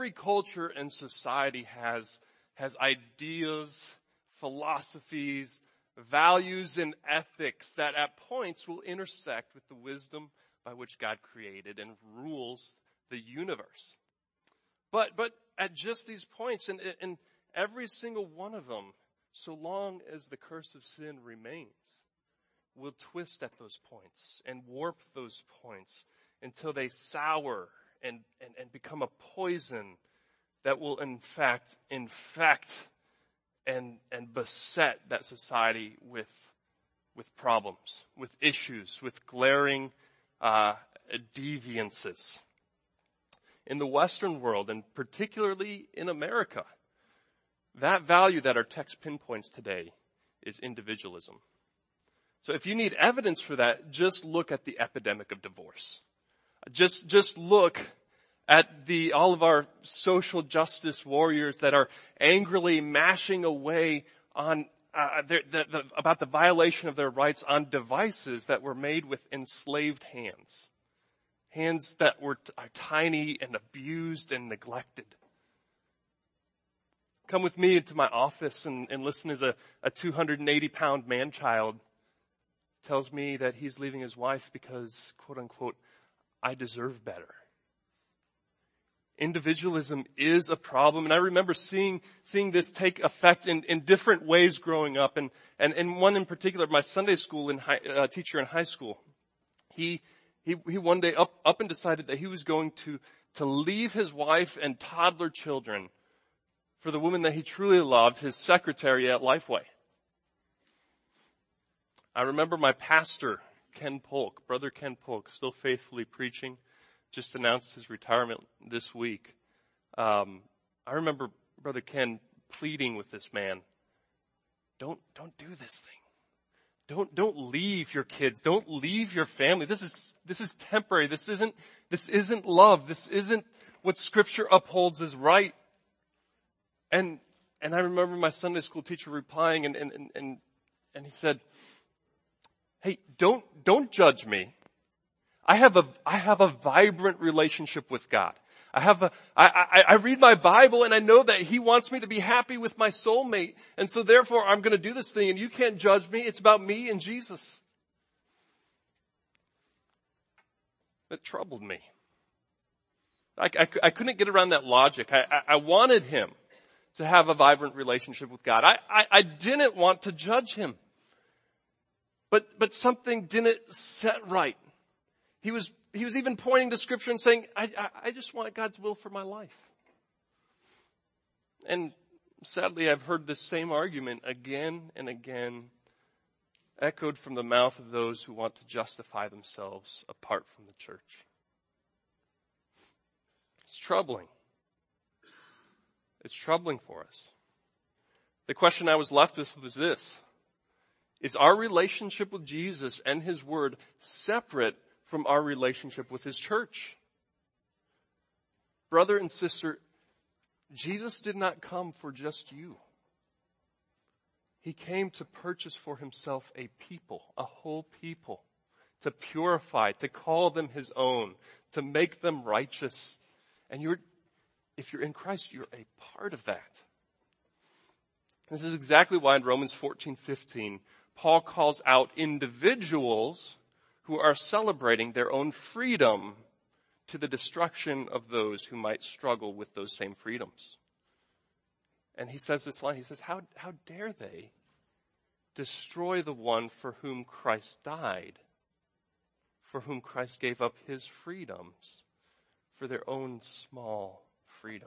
Every culture and society has ideas, philosophies, values, and ethics that at points will intersect with the wisdom by which God created and rules the universe. But at just these points, and every single one of them, so long as the curse of sin remains, will twist at those points and warp those points until they sour and become a poison that will in fact infect and beset that society with problems, with issues, with glaring deviances. In the Western world, and particularly in America, that value that our text pinpoints today is individualism. So if you need evidence for that, just look at the epidemic of divorce. Just look at all of our social justice warriors that are angrily mashing away on about the violation of their rights on devices that were made with enslaved hands. Hands that are tiny and abused and neglected. Come with me into my office and listen as a 280-pound man-child tells me that he's leaving his wife because, quote unquote, I deserve better. Individualism is a problem, and I remember seeing this take effect in different ways growing up, and one in particular, my Sunday school teacher in high school, he one day up and decided that he was going to leave his wife and toddler children for the woman that he truly loved, his secretary at Lifeway. I remember my pastor, Ken Polk, Brother Ken Polk, still faithfully preaching, just announced his retirement this week. I remember Brother Ken pleading with this man, don't do this thing. Don't leave your kids. Don't leave your family. This is temporary. This isn't love. This isn't what Scripture upholds as right. And I remember my Sunday school teacher replying and he said, hey, don't judge me. I have a vibrant relationship with God. I read my Bible and I know that He wants me to be happy with my soulmate. And so therefore I'm going to do this thing and you can't judge me. It's about me and Jesus. It troubled me. I couldn't get around that logic. I wanted him to have a vibrant relationship with God. I didn't want to judge him. But something didn't set right. He was even pointing to Scripture and saying, I just want God's will for my life. And sadly, I've heard this same argument again and again echoed from the mouth of those who want to justify themselves apart from the church. It's troubling. It's troubling for us. The question I was left with was this. Is our relationship with Jesus and His Word separate from our relationship with His church? Brother and sister, Jesus did not come for just you. He came to purchase for Himself a people, a whole people, to purify, to call them His own, to make them righteous. And if you're in Christ, you're a part of that. This is exactly why in Romans 14:15, Paul calls out individuals who are celebrating their own freedom to the destruction of those who might struggle with those same freedoms. And he says this line, he says, how dare they destroy the one for whom Christ died, for whom Christ gave up His freedoms for their own small freedom.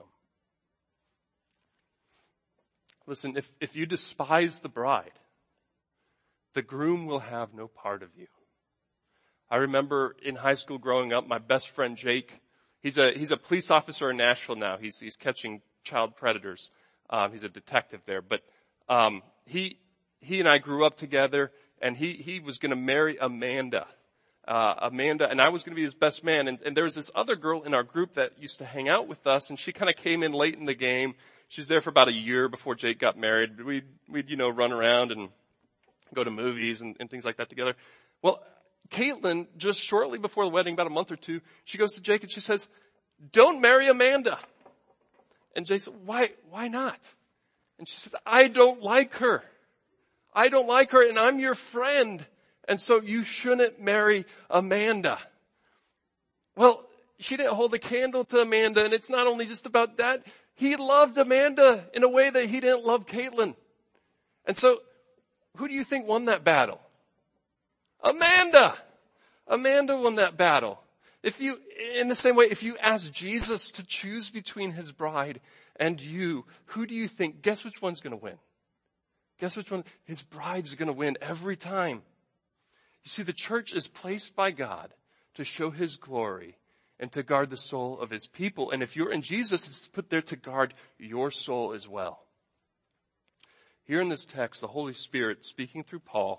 Listen, if you despise the bride, the groom will have no part of you. I remember in high school growing up, my best friend Jake, he's a police officer in Nashville now. He's catching child predators. He's a detective there. But he and I grew up together, and he was going to marry Amanda. And I was going to be his best man. And there was this other girl in our group that used to hang out with us, and she kind of came in late in the game. She was there for about a year before Jake got married. We'd run around and go to movies and things like that together. Well, Caitlin, just shortly before the wedding, about a month or two, she goes to Jake and she says, "Don't marry Amanda." And Jay said, why not? And she said, I don't like her. I don't like her, and I'm your friend. And so you shouldn't marry Amanda. Well, she didn't hold a candle to Amanda, and it's not only just about that. He loved Amanda in a way that he didn't love Caitlin. And so, who do you think won that battle? Amanda! Amanda won that battle. In the same way, if you ask Jesus to choose between his bride and you, who do you think? Guess which one's going to win? Guess which one? His bride's going to win every time. You see, the church is placed by God to show his glory and to guard the soul of his people. And if you're in Jesus, it's put there to guard your soul as well. Here in this text, the Holy Spirit, speaking through Paul,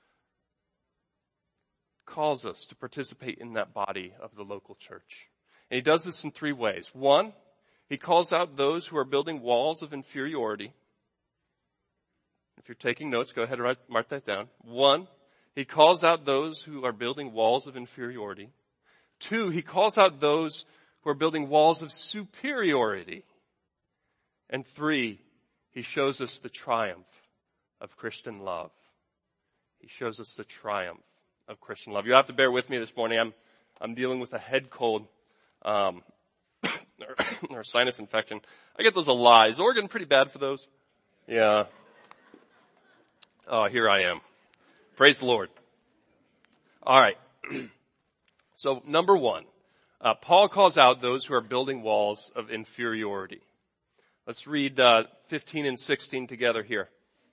calls us to participate in that body of the local church. And he does this in three ways. One, he calls out those who are building walls of inferiority. If you're taking notes, go ahead and mark that down. One, he calls out those who are building walls of inferiority. Two, he calls out those who are building walls of superiority. And three, he shows us the triumph of Christian love. He shows us the triumph of Christian love. You have to bear with me this morning. I'm dealing with a head cold, or sinus infection. I get those a lot. Is Oregon pretty bad for those? Yeah. Oh, here I am. Praise the Lord. All right. So number one, Paul calls out those who are building walls of inferiority. Let's read 15 and 16 together here.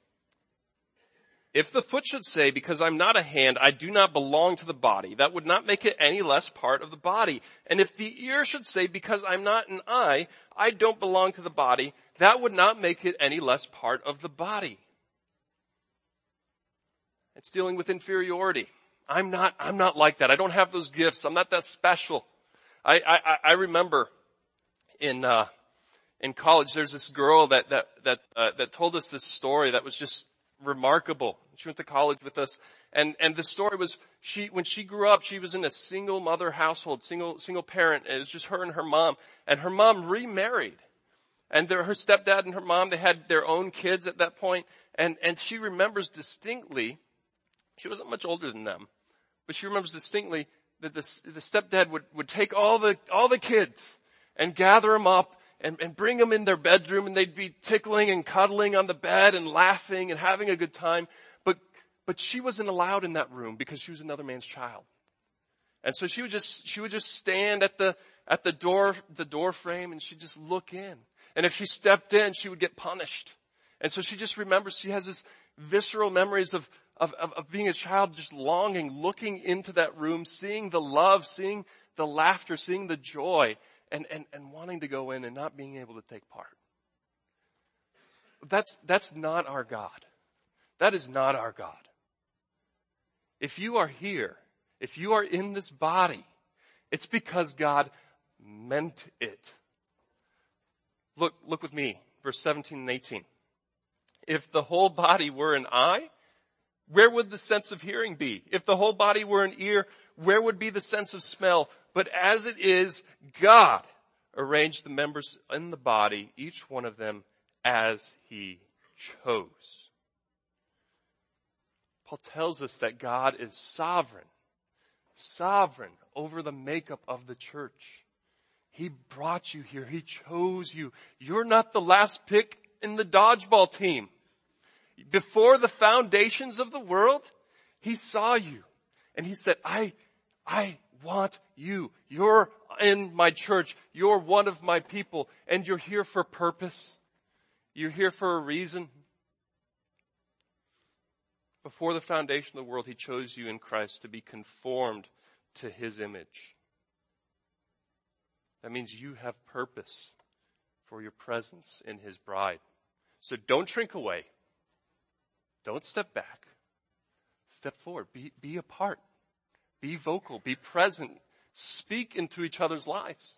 If the foot should say, because I'm not a hand, I do not belong to the body, that would not make it any less part of the body. And if the ear should say, because I'm not an eye, I don't belong to the body, that would not make it any less part of the body. It's dealing with inferiority. I'm not like that. I don't have those gifts. I'm not that special. I remember in college, there's this girl that told us this story that was just remarkable. She went to college with us, and the story was when she grew up, she was in a single mother household, single parent. It was just her and her mom remarried, and her stepdad and her mom, they had their own kids at that point, and she remembers distinctly. She wasn't much older than them, but she remembers distinctly that the stepdad would take all the kids and gather them up and bring them in their bedroom, and they'd be tickling and cuddling on the bed and laughing and having a good time. But she wasn't allowed in that room because she was another man's child. And so she would just stand at the door frame, and she'd just look in. And if she stepped in, she would get punished. And so she just remembers, she has this visceral memories of being a child, just longing, looking into that room, seeing the love, seeing the laughter, seeing the joy, and wanting to go in and not being able to take part. That's not our God. That is not our God. If you are here, if you are in this body, it's because God meant it. Look with me, verse 17 and 18. If the whole body were an eye, where would the sense of hearing be? If the whole body were an ear, where would be the sense of smell? But as it is, God arranged the members in the body, each one of them as he chose. Paul tells us that God is sovereign over the makeup of the church. He brought you here. He chose you. You're not the last pick in the dodgeball team. Before the foundations of the world, he saw you and he said, I want you. You're in my church. You're one of my people, and you're here for purpose. You're here for a reason. Before the foundation of the world, he chose you in Christ to be conformed to his image. That means you have purpose for your presence in his bride. So don't shrink away. Don't step back. Step forward. Be a part. Be vocal. Be present. Speak into each other's lives.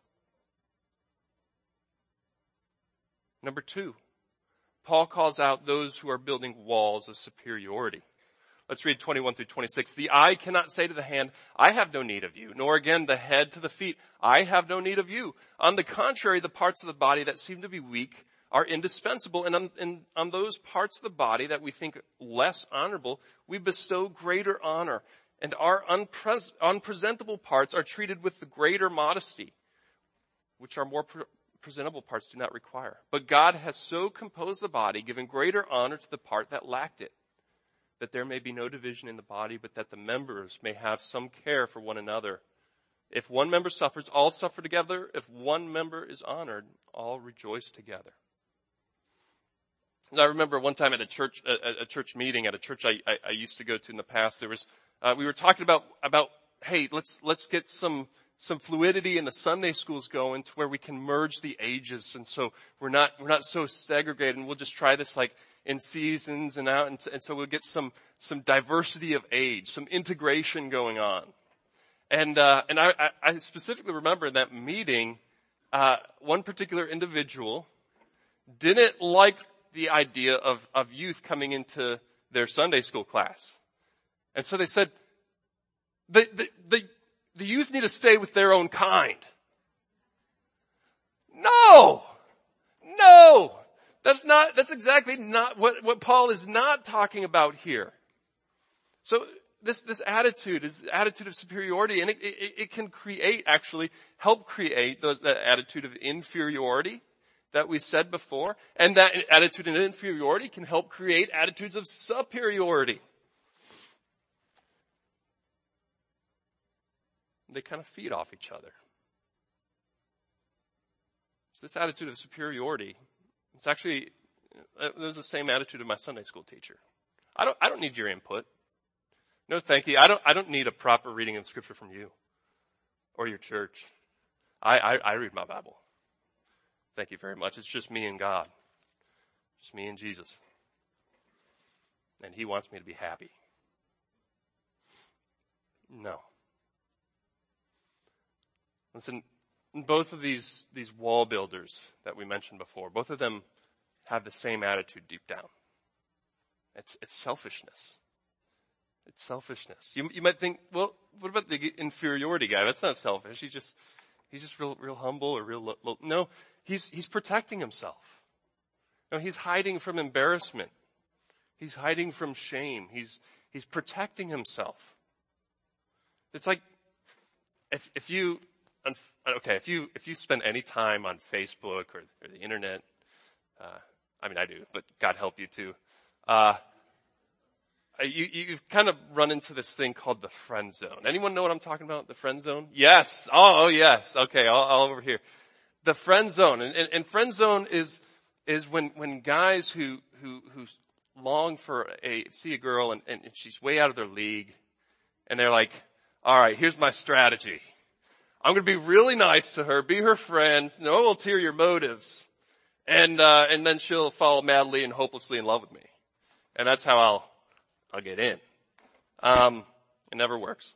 Number two, Paul calls out those who are building walls of superiority. Let's read 21 through 26. The eye cannot say to the hand, I have no need of you, nor again the head to the feet, I have no need of you. On the contrary, the parts of the body that seem to be weak are indispensable, and on those parts of the body that we think less honorable, we bestow greater honor, and our unpresentable parts are treated with the greater modesty, which our more presentable parts do not require. But God has so composed the body, giving greater honor to the part that lacked it, that there may be no division in the body, but that the members may have some care for one another. If one member suffers, all suffer together. If one member is honored, all rejoice together. And I remember one time at a church meeting at a church I used to go to in the past, there was, we were talking about, hey, let's get some fluidity in the Sunday schools going to where we can merge the ages. And so we're not so segregated, and we'll just try this like in seasons and out. And so we'll get some diversity of age, some integration going on. And I specifically remember in that meeting, one particular individual didn't like the idea of youth coming into their Sunday school class. And so they said, the youth need to stay with their own kind. No! That's exactly not what Paul is not talking about here. So this attitude is the attitude of superiority, and it can help create that attitude of inferiority that we said before, and that attitude of inferiority can help create attitudes of superiority. They kind of feed off each other. So this attitude of superiority, it's actually, there's the same attitude of my Sunday school teacher. I don't need your input. No, thank you. I don't need a proper reading of Scripture from you or your church. I read my Bible. Thank you very much. It's just me and God. Just me and Jesus. And He wants me to be happy. No. Listen, both of these wall builders that we mentioned before, both of them have the same attitude deep down. It's selfishness. It's selfishness. You might think, well, what about the inferiority guy? That's not selfish. He's just real humble or real low. No, he's protecting himself. No, he's hiding from embarrassment. He's hiding from shame. He's protecting himself. It's like if you spend any time on Facebook or the internet, I do, but God help you too. You've kind of run into this thing called the friend zone. Anyone know what I'm talking about? The friend zone? Yes. Oh yes. Okay. All over here. The friend zone. And friend zone is when guys who long see a girl and she's way out of their league, and they're like, all right, here's my strategy. I'm going to be really nice to her, be her friend, no ulterior motives, and then she'll fall madly and hopelessly in love with me. And that's how I'll get in. It never works.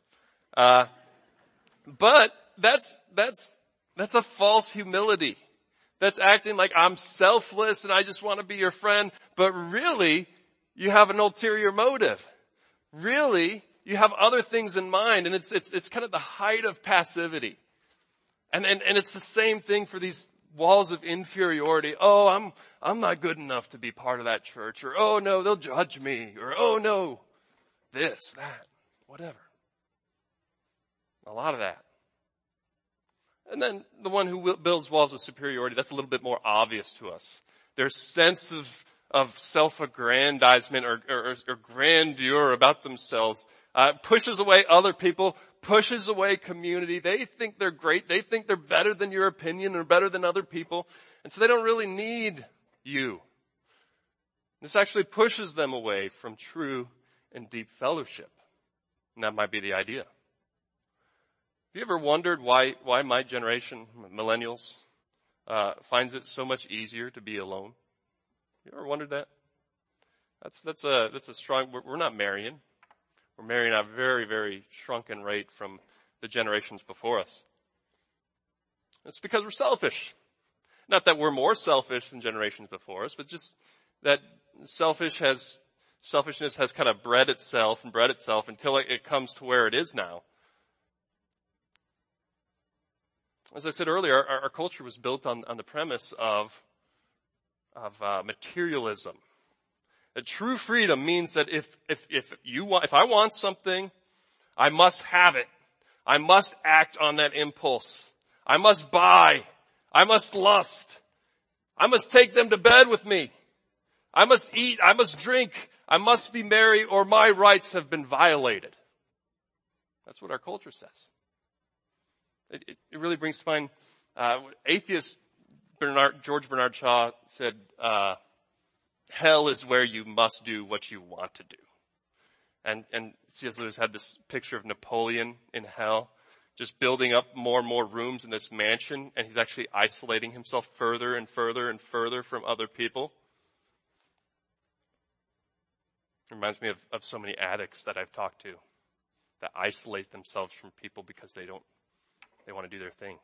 But that's a false humility. That's acting like I'm selfless and I just want to be your friend, but really you have an ulterior motive. Really, you have other things in mind, and it's kind of the height of passivity. And it's the same thing for these walls of inferiority. Oh, I'm not good enough to be part of that church, or oh no, they'll judge me, or oh no, this, that, whatever. A lot of that. And then the one who builds walls of superiority, that's a little bit more obvious to us. Their sense of self-aggrandizement or grandeur about themselves pushes away other people, pushes away community. They think they're great. They think they're better than your opinion or better than other people. And so they don't really need you. This actually pushes them away from true and deep fellowship. And that might be the idea. Have you ever wondered why my generation, millennials, finds it so much easier to be alone? You ever wondered that? That's a strong, we're not marrying. We're marrying at a very, very shrunken rate from the generations before us. It's because we're selfish. Not that we're more selfish than generations before us, but just that selfish has Selfishness has kind of bred itself until it comes to where it is now. As I said earlier, our culture was built on the premise of materialism. That true freedom means that if I want something, I must have it. I must act on that impulse. I must buy. I must lust. I must take them to bed with me. I must eat. I must drink. I must be merry, or my rights have been violated. That's what our culture says. It really brings to mind, atheist George Bernard Shaw said, hell is where you must do what you want to do. And C.S. Lewis had this picture of Napoleon in hell, just building up more and more rooms in this mansion, and he's actually isolating himself further and further and further from other people. It reminds me of so many addicts that I've talked to that isolate themselves from people because they want to do their thing.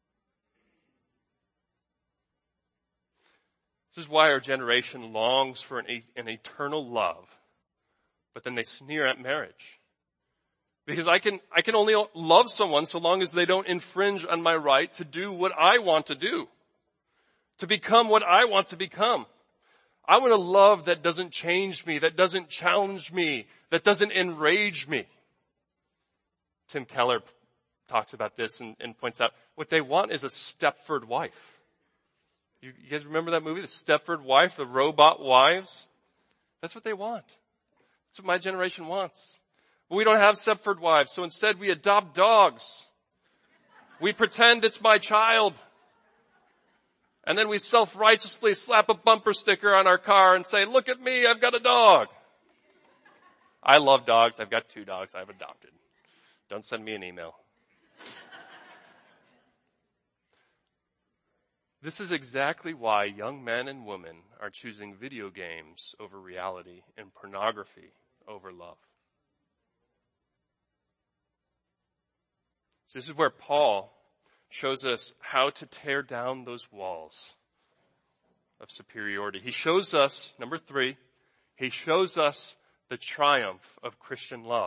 This is why our generation longs for an eternal love, but then they sneer at marriage. Because I can only love someone so long as they don't infringe on my right to do what I want to do, to become what I want to become. I want a love that doesn't change me, that doesn't challenge me, that doesn't enrage me. Tim Keller talks about this and points out what they want is a Stepford wife. You guys remember that movie, The Stepford Wife, the robot wives? That's what they want. That's what my generation wants. But we don't have Stepford wives, so instead we adopt dogs. We pretend it's my child. And then we self-righteously slap a bumper sticker on our car and say, look at me, I've got a dog. I love dogs. I've got 2 dogs I've adopted. Don't send me an email. This is exactly why young men and women are choosing video games over reality and pornography over love. So this is where Paul shows us how to tear down those walls of superiority. He shows us, number 3, he shows us the triumph of Christian love.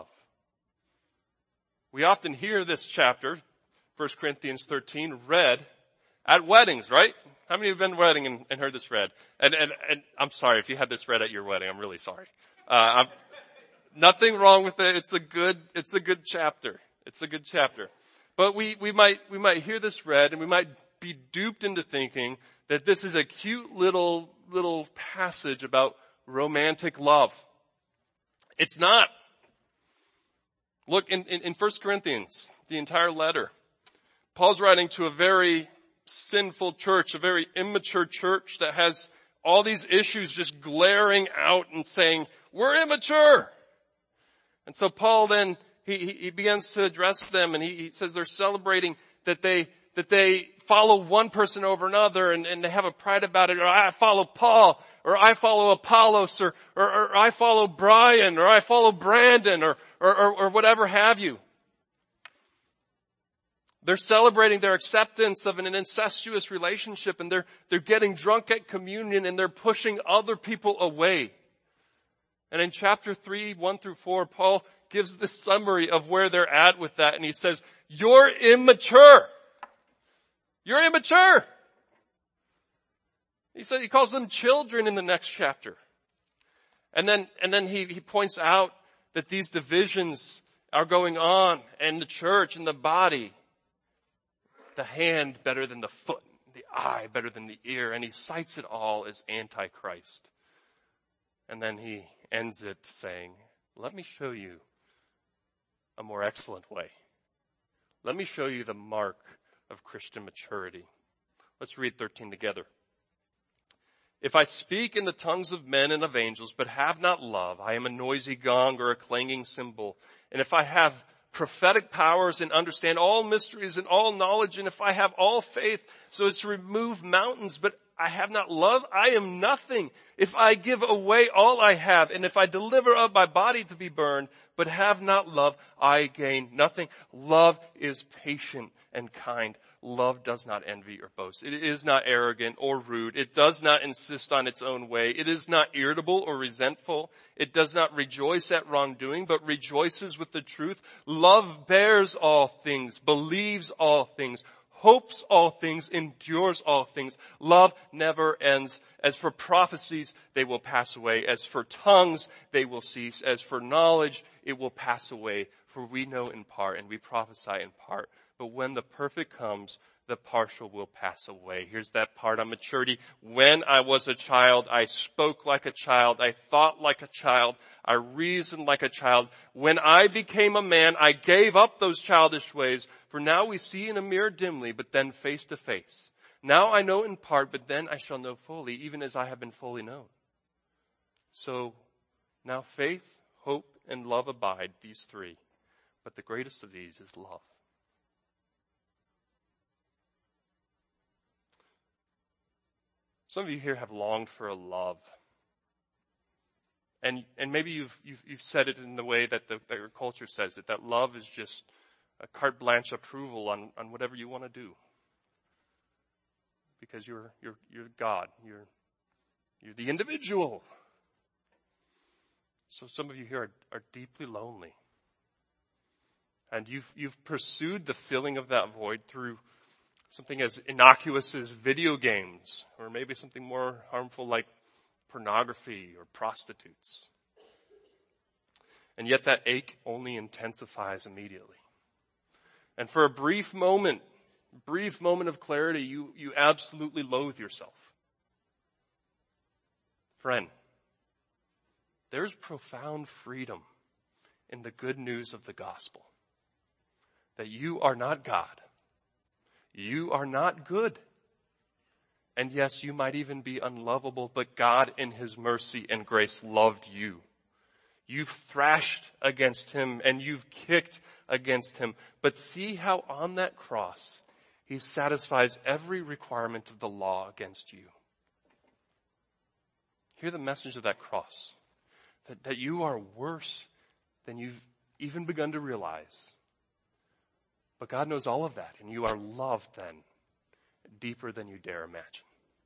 We often hear this chapter, 1 Corinthians 13, read at weddings, right? How many have been to a wedding and heard this read? And I'm sorry if you had this read at your wedding. I'm really sorry. Nothing wrong with it. It's a good chapter. It's a good chapter. But we might hear this read and we might be duped into thinking that this is a cute little passage about romantic love. It's not. Look, in 1 Corinthians, the entire letter, Paul's writing to a very sinful church, a very immature church that has all these issues just glaring out and saying, we're immature. And so Paul then, he begins to address them, and he says they're celebrating that they follow one person over another, and they have a pride about it. Or I follow Paul, or I follow Apollos, or I follow Brian, or I follow Brandon, or whatever have you. They're celebrating their acceptance of an incestuous relationship, and they're getting drunk at communion, and they're pushing other people away. And in chapter 3, 1 through 4, Paul gives the summary of where they're at with that, and he says, you're immature. You're immature. He calls them children in the next chapter. And then he points out that these divisions are going on in the church, in the body. The hand better than the foot, the eye better than the ear, and he cites it all as Antichrist. And then he ends it saying, let me show you a more excellent way. Let me show you the mark of Christian maturity. Let's read 13 together. If I speak in the tongues of men and of angels, but have not love, I am a noisy gong or a clanging cymbal. And if I have prophetic powers and understand all mysteries and all knowledge, and if I have all faith so as to remove mountains, but I have not love, I am nothing. If I give away all I have, and if I deliver up my body to be burned, but have not love, I gain nothing. Love is patient and kind. Love does not envy or boast. It is not arrogant or rude. It does not insist on its own way. It is not irritable or resentful. It does not rejoice at wrongdoing, but rejoices with the truth. Love bears all things, believes all things, hopes all things, endures all things. Love never ends. As for prophecies, they will pass away. As for tongues, they will cease. As for knowledge, it will pass away. For we know in part and we prophesy in part. But when the perfect comes, the partial will pass away. Here's that part on maturity. When I was a child, I spoke like a child. I thought like a child. I reasoned like a child. When I became a man, I gave up those childish ways. For now we see in a mirror dimly, but then face to face. Now I know in part, but then I shall know fully, even as I have been fully known. So now faith, hope, and love abide, these three. But the greatest of these is love. Some of you here have longed for a love. And maybe you've said it in the way that your culture says it, that love is just a carte blanche approval on whatever you want to do. Because you're God. You're the individual. So some of you here are deeply lonely. And you've pursued the filling of that void through something as innocuous as video games, or maybe something more harmful like pornography or prostitutes. And yet that ache only intensifies immediately. And for a brief moment of clarity, you absolutely loathe yourself. Friend, there's profound freedom in the good news of the gospel. That you are not God. You are not good. And yes, you might even be unlovable, but God in his mercy and grace loved you. You've thrashed against him and you've kicked against him. But see how on that cross, he satisfies every requirement of the law against you. Hear the message of that cross. That you are worse than you've even begun to realize. But God knows all of that, and you are loved then, deeper than you dare imagine.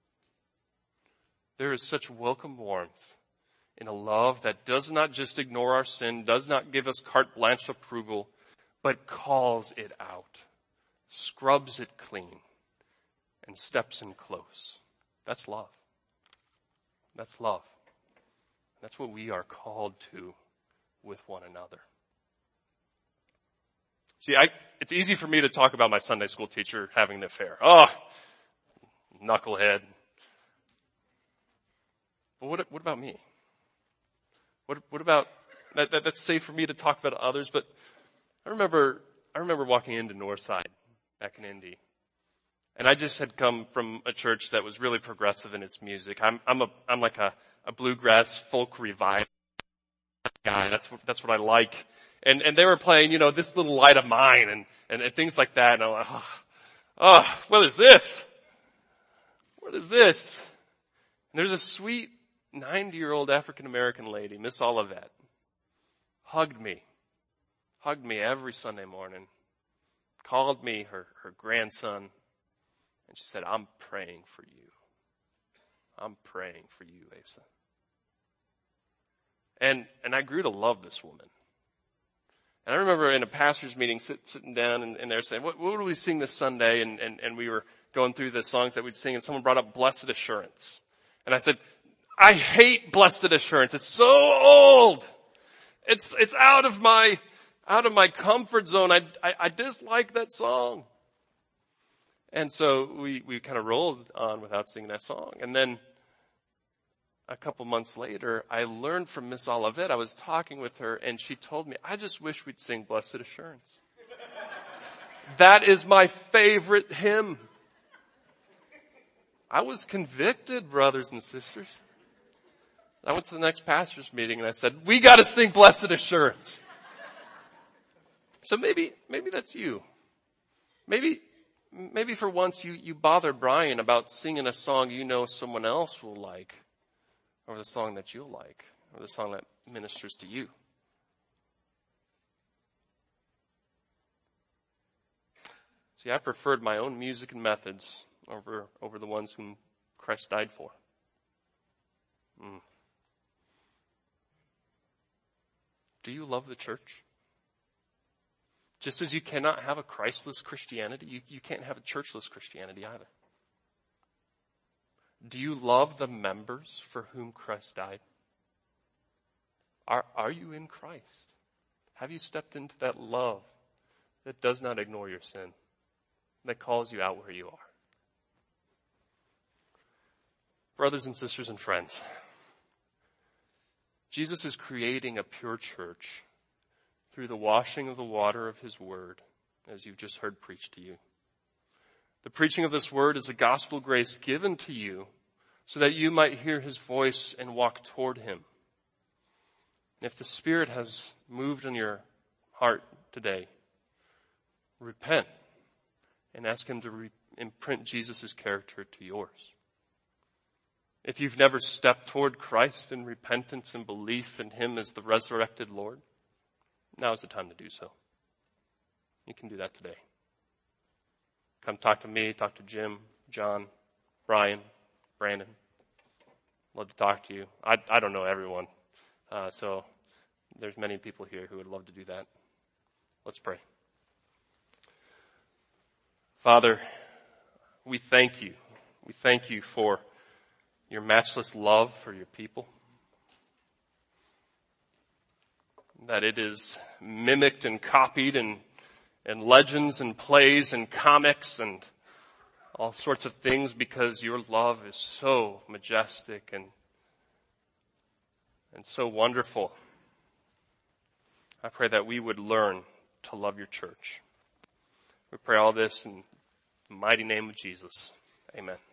There is such welcome warmth in a love that does not just ignore our sin, does not give us carte blanche approval, but calls it out, scrubs it clean, and steps in close. That's love. That's love. That's what we are called to with one another. See, it's easy for me to talk about my Sunday school teacher having an affair. Oh, knucklehead. But what about me? What about that? That's safe for me to talk about others. But I remember walking into Northside back in Indy, and I just had come from a church that was really progressive in its music. I'm like a bluegrass folk revival guy. That's what I like. And they were playing, This Little Light of Mine and things like that. And I'm like, what is this? What is this? And there's a sweet 90-year-old African-American lady, Miss Olivet, hugged me every Sunday morning, called me her grandson, and she said, I'm praying for you. I'm praying for you, Asa. And I grew to love this woman. And I remember in a pastor's meeting sitting down and they're saying, what do we sing this Sunday? And we were going through the songs that we'd sing and someone brought up Blessed Assurance. And I said, I hate Blessed Assurance. It's so old. It's out of my comfort zone. I dislike that song. And so we kind of rolled on without singing that song. And then a couple months later, I learned from Miss Olivet. I was talking with her and she told me, I just wish we'd sing Blessed Assurance. That is my favorite hymn. I was convicted, brothers and sisters. I went to the next pastor's meeting and I said, we got to sing Blessed Assurance. So maybe that's you. Maybe maybe for once you bother Brian about singing a song you know someone else will like, or the song that you'll like, or the song that ministers to you. See, I preferred my own music and methods over the ones whom Christ died for. Do you love the church? Just as you cannot have a Christless Christianity, you can't have a churchless Christianity either. Do you love the members for whom Christ died? Are you in Christ? Have you stepped into that love that does not ignore your sin, that calls you out where you are? Brothers and sisters and friends, Jesus is creating a pure church through the washing of the water of his word, as you've just heard preached to you. The preaching of this word is a gospel grace given to you so that you might hear his voice and walk toward him. And if the Spirit has moved in your heart today, repent and ask him to imprint Jesus' character to yours. If you've never stepped toward Christ in repentance and belief in him as the resurrected Lord, now is the time to do so. You can do that today. Come talk to me, talk to Jim, John, Brian, Brandon. Love to talk to you. I don't know everyone, so there's many people here who would love to do that. Let's pray. Father, we thank you. We thank you for your matchless love for your people, that it is mimicked and copied in legends and plays and comics and all sorts of things because your love is so majestic and so wonderful. I pray that we would learn to love your church. We pray all this in the mighty name of Jesus. Amen.